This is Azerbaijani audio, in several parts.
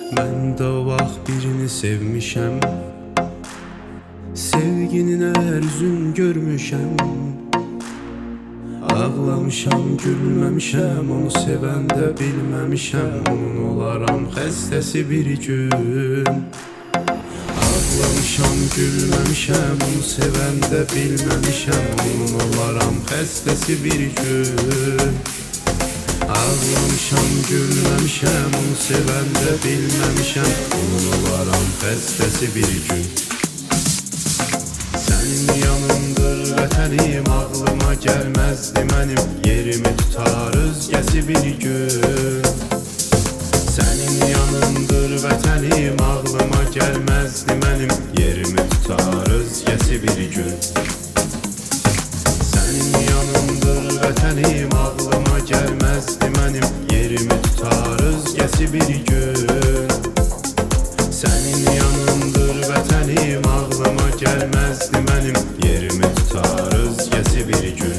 Mən də o vaxt birini sevmişəm, sevginin ərzün görmüşəm. Ağlamışam, gülməmişəm, onu sevəndə bilməmişəm. Onun olaram xəstəsi bir gün. Ağlamışam, gülməmişəm, onu sevəndə bilməmişəm. Onun olaram xəstəsi bir gün. Ağlamışam, gülməmişəm, onu sevəndə bilməmişəm. Onun olaram xəstəsi bir gün. Sənin yanındır vətənim, ağlıma gəlməzdi mənim. Yerimi tutar özgəsi bir gün. Sənin yanındır vətənim, ağlıma gəlməzdi mənim. Yerimi tutar özgəsi bir gün. Sənin yanındır vətənim, ağlıma gəlməzdi mənim. Yerimi tutar özgəsi bir gün. Sənin yanındır vətənim, ağlıma gəlməzdi mənim. Yerimi tutar özgəsi bir gün.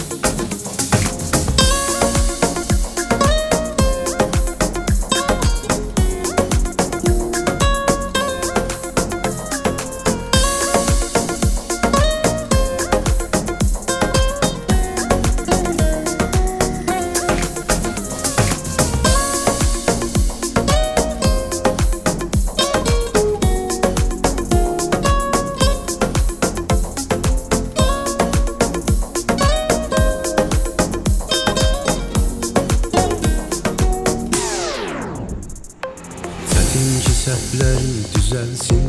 Çətinki səhvlərin düzəlsin,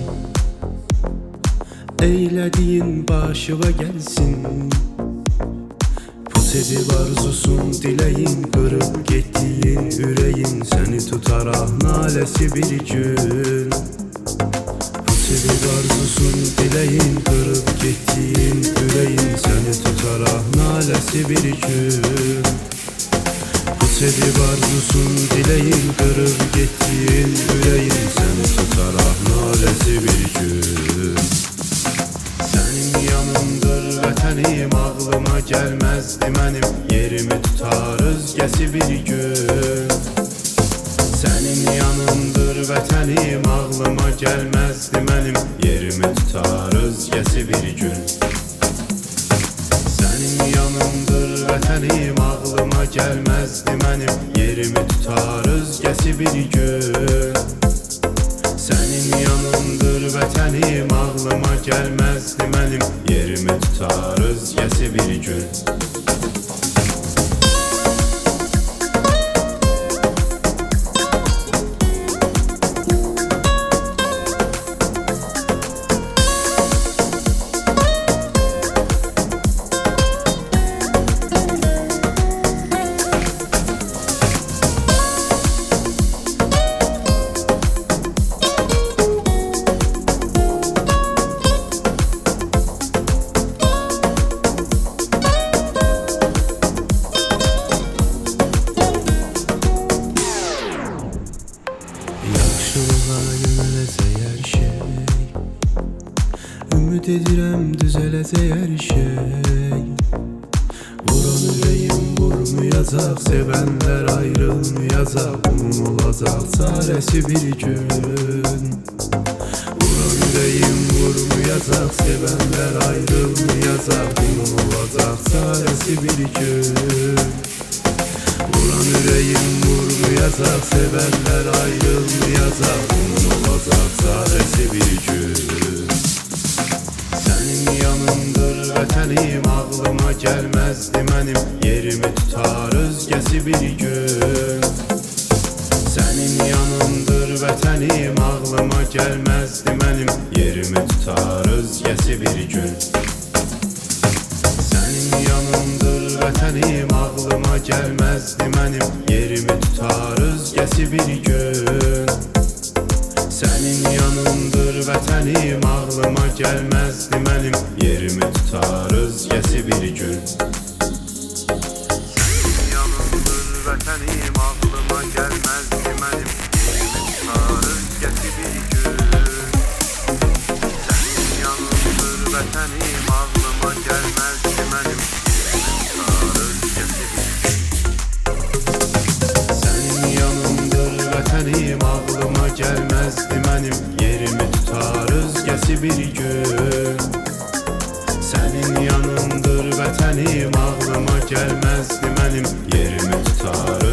eylədiyin başıva gəlsin. Pus edib arzusun, diləyin, qırıb getdiyin ürəyin. Səni tutaraq naləsi bir gün. Pus edib arzusun, diləyin, qırıb getdiyin ürəyin. Səni tutaraq naləsi bir gün. Pus edib arzusun, diləyin, qırıb getdiyin ürəyin. Səni tutaraq naləsi bir gün. Sənin yanındır vətənim, ağlıma gəlməzdi mənim. Yerimi tutar özgəsi bir gün. Sənin yanındır vətənim, ağlıma gəlməzdi mənim. Yerimi tutar özgəsi bir gün. Sənin yanındır vətənim, ağlıma gəlməzdi mənim. Yerimi tutar özgəsi bir gün. Sənin yanındır vətənim, ağlıma gəlməzdi mənim. Yerimi tutar özgəsi bir gün. Yaxşılığa yönələcək hər şey, ümid edirəm düzələcək hər şey. Vuran ürəyim vurmayacaq, sevənlər ayrılmayacaq. Bunun olacaq çarəsi bir gün. Vuran ürəyim vurmayacaq, sevənlər ayrılmayacaq. Bunun olacaq çarəsi bir gün. Vuran ürəyim vurmayacaq, sevənlər ayrılmayacaq. Bunun olacaq çarəsi bir gün. Sənin yanındır vətənim, ağlıma gəlməzdi mənim. Yerimi tutar özgəsi bir gün. Sənin yanındır vətənim, ağlıma gəlməzdi mənim. Yerimi tutar özgəsi bir gün. Sənin yanındır vətənim, ağlıma gəlməzdi mənim. Yerimi tutar özgəsi bir gün. Sənin yanındır vətənim, ağlıma gəlməzdi mənim. Yerimi tutar özgəsi bir gün. Sənin yanındır vətənim, ağlıma gəlməzdi mənim. Yerimi tutar özgəsi bir gün. Sənin yanındır vətənim, ağlıma gəlməzdi mənim. Sənin yanındır vətənim, ağlıma gəlməzdi mənim, yerimi tutar özgəsi bir gün. Sənin yanındır vətənim, ağlıma gəlməzdi mənim, yerimi tutar